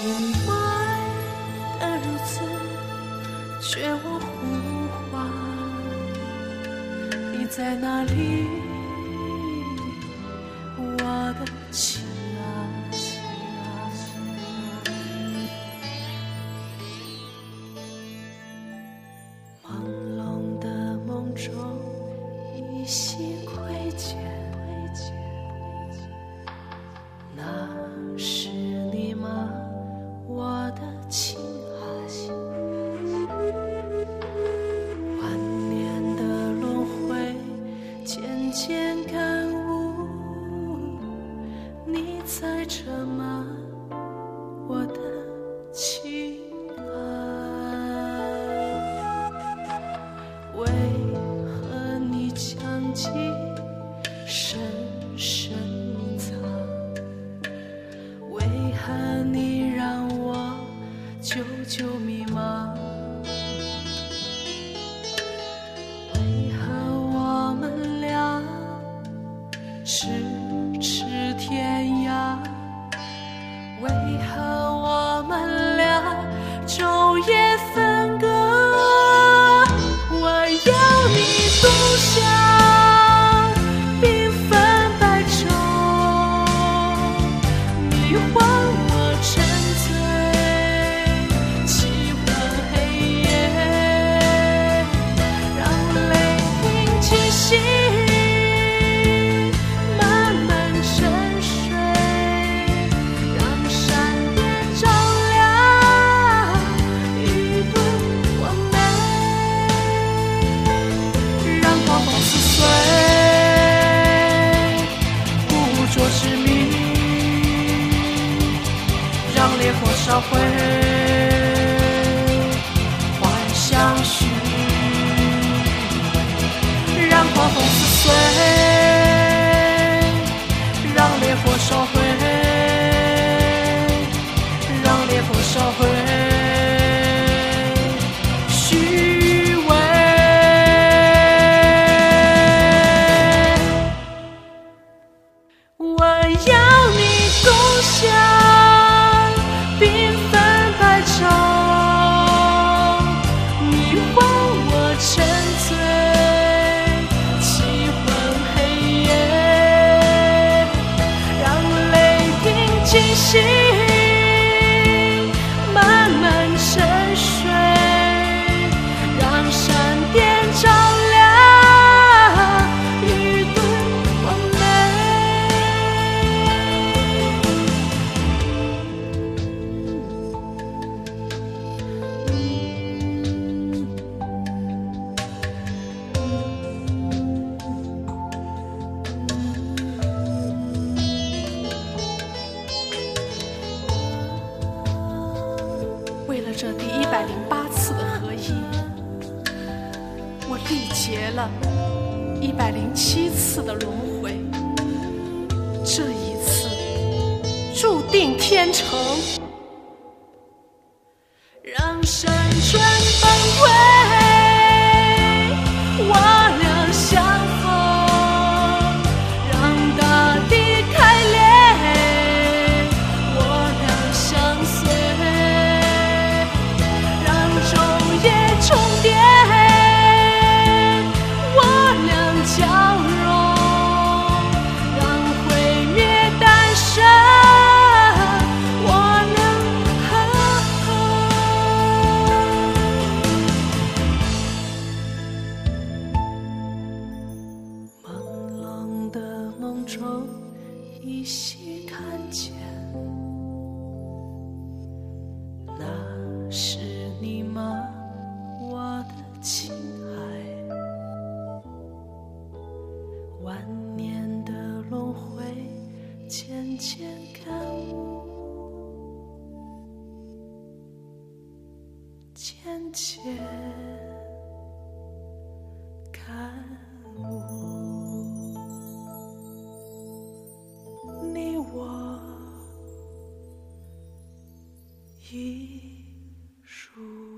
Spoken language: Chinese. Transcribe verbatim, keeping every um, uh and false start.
阴霾的日子，却我呼唤，你在哪里？我的亲爱。朦胧的梦中，依稀窥见，那是你吗？我的亲爱。万年的轮回，渐渐感悟，你在这吗？我的亲爱。为何你将记深深藏？为何你让我久久迷茫？为何我们俩咫尺天涯？为何我们俩昼夜分割？我要你独享缤纷白昼，你换我沉醉奇幻黑夜，让泪停清晰，慢慢沉睡，让闪电照亮一顿完美，让狂风撕碎不着之谜，让烈火烧毁幻想绪，让狂风撕碎，让烈火烧毁，让烈火烧毁虚伪。我要你共享缤纷白昼，你换我沉醉奇幻黑夜，让泪停清晰，慢慢沉睡，让闪电照亮一顿完美。为了这第一百零八次的合一，我历劫了一百零七次的轮回，这一次注定天成，让山川崩溃，我俩相逢，让大地开裂，我俩相随，让昼夜重叠，我俩交融，让毁灭诞生，我俩朦胧的梦中依稀看见，那是你吗？我的亲爱。万年的轮回，渐渐感悟，渐渐感悟，你我一如。